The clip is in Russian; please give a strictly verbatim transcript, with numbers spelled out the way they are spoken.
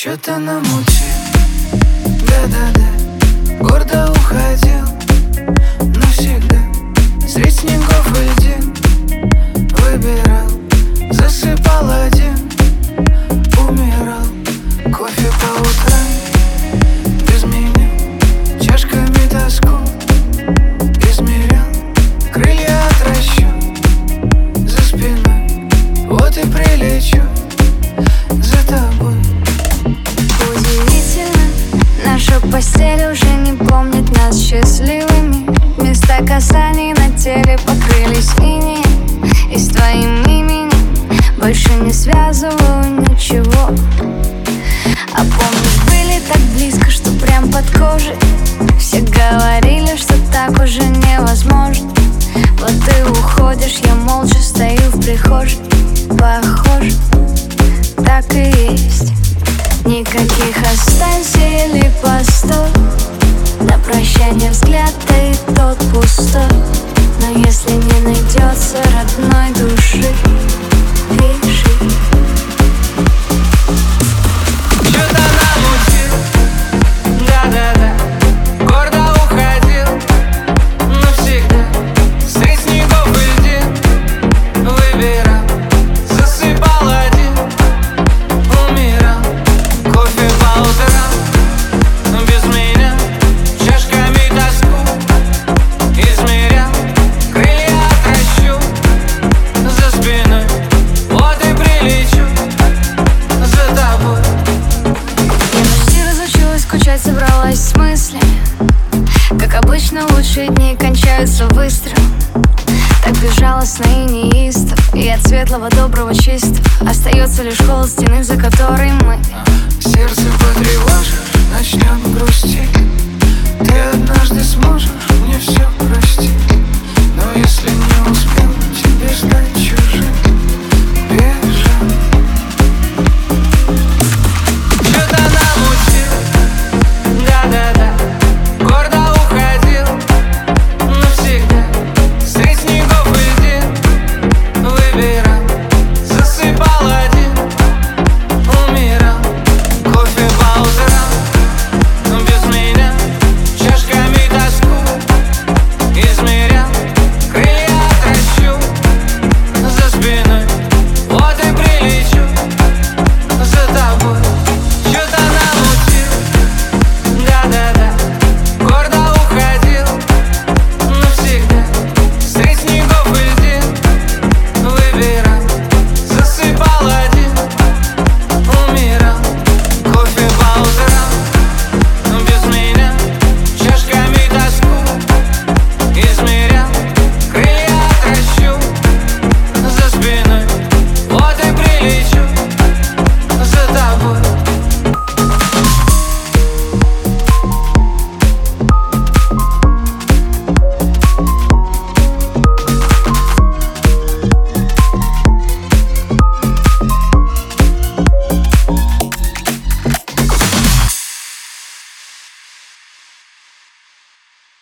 Чё-то намутил, да-да-да. Гордо уходил навсегда. Средь снегов и льдин выбирал, засыпал один, умирал. Кофе по утрам без меня, чашками тоску измерял. Крылья отращу за спиной, вот и прилечу за тобой. Удивительно, наша постель уже не помнит нас счастливыми. Места касаний на теле покрылись инеем, и с твоим именем больше не связываю ничего. А помнишь, были так близко, что прям под кожей. Все говорили, что так уже невозможно. Вот ты уходишь, я молча стою в прихожей. Похоже, так и есть. Никаких останься или постой. На прощание взгляд, да и тот пустой. Но если не найдется родной души, пиши. Чё-то намутил, да-да-да. Гордо уходил навсегда. Средь снегов и льдин выбирал, засыпал один, умирал. Кофе по утрам без меня, чашками тоску измерял. Крылья отращу за спиной, вот и прилечу за тобой. Я почти разучилась скучать, собралась с мыслями. Как обычно, лучшие дни кончаются быстро. Так безжалостно и неистов, и от светлого, доброго, чистого остается лишь холод стены, за которой мы.